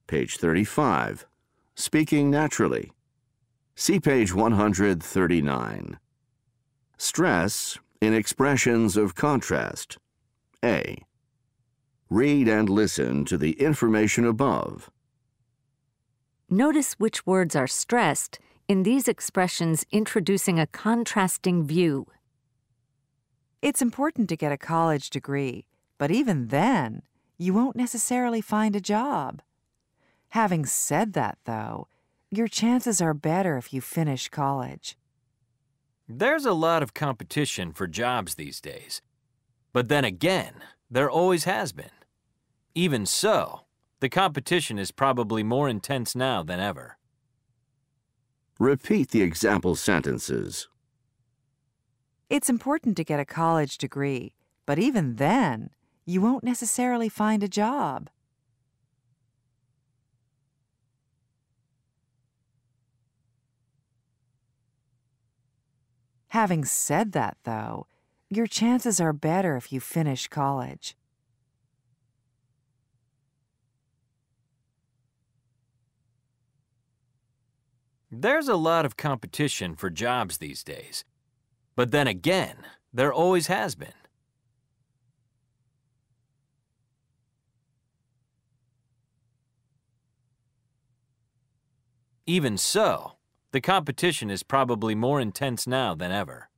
Page 35. Speaking naturally. See page 139. Stress in expressions of contrast. A. Read and listen to the information above. Notice which words are stressed in these expressions introducing a contrasting view. It's important to get a college degree, but even then, you won't necessarily find a job. Having said that, though, your chances are better if you finish college. There's a lot of competition for jobs these days. But then again, there always has been. Even so, the competition is probably more intense now than ever. Repeat the example sentences. It's important to get a college degree, but even then, you won't necessarily find a job. Having said that, though, your chances are better if you finish college. There's a lot of competition for jobs these days. But then again, there always has been. Even so, the competition is probably more intense now than ever.